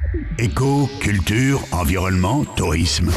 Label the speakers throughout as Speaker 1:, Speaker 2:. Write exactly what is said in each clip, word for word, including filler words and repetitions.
Speaker 1: Éco, culture, environnement, tourisme.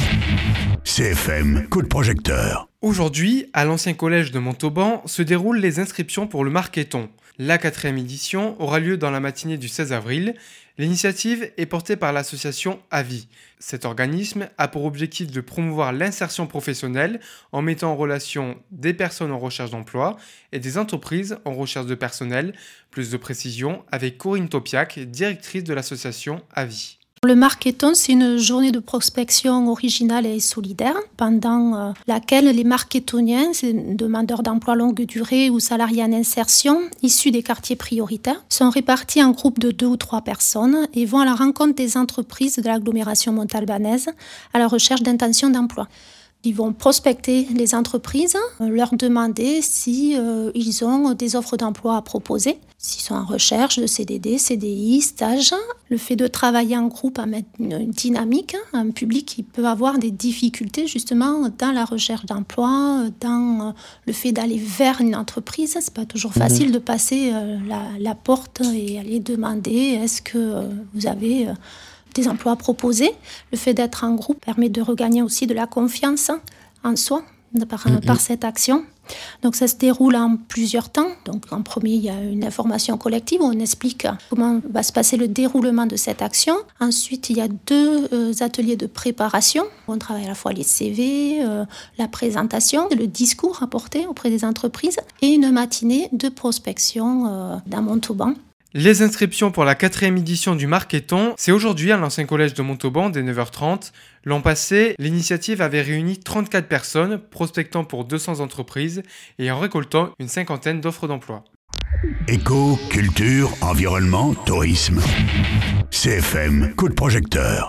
Speaker 1: C F M, coup de projecteur.
Speaker 2: Aujourd'hui, à l'ancien collège de Montauban, se déroulent les inscriptions pour le Marketon. La quatrième édition aura lieu dans la matinée du seize avril. L'initiative est portée par l'association A V I. Cet organisme a pour objectif de promouvoir l'insertion professionnelle en mettant en relation des personnes en recherche d'emploi et des entreprises en recherche de personnel. Plus de précisions avec Corinne Topiac, directrice de l'association A V I.
Speaker 3: Le Marketon, c'est une journée de prospection originale et solidaire pendant laquelle les marketoniens, ces demandeurs d'emploi longue durée ou salariés en insertion, issus des quartiers prioritaires, sont répartis en groupes de deux ou trois personnes et vont à la rencontre des entreprises de l'agglomération montalbanaise à la recherche d'intentions d'emploi. Ils vont prospecter les entreprises, leur demander si euh, ils ont des offres d'emploi à proposer, s'ils sont en recherche de C D D, C D I, stage. Le fait de travailler en groupe amène une dynamique, un public qui peut avoir des difficultés justement dans la recherche d'emploi, dans le fait d'aller vers une entreprise. C'est pas toujours facile mmh. de passer euh, la, la porte et aller demander est-ce que euh, vous avez euh, des emplois proposés. Le fait d'être en groupe permet de regagner aussi de la confiance en soi par, mmh. par cette action. Donc ça se déroule en plusieurs temps. Donc en premier, il y a une information collective où on explique comment va se passer le déroulement de cette action. Ensuite, il y a deux euh, ateliers de préparation. On travaille à la fois les C V, euh, la présentation, le discours apporté auprès des entreprises et une matinée de prospection euh, dans Montauban.
Speaker 2: Les inscriptions pour la quatrième édition du Marketon, c'est aujourd'hui à l'ancien collège de Montauban dès neuf heures trente. L'an passé, l'initiative avait réuni trente-quatre personnes prospectant pour deux cents entreprises et en récoltant une cinquantaine d'offres d'emploi.
Speaker 1: Éco, culture, environnement, tourisme. C F M, coup de projecteur.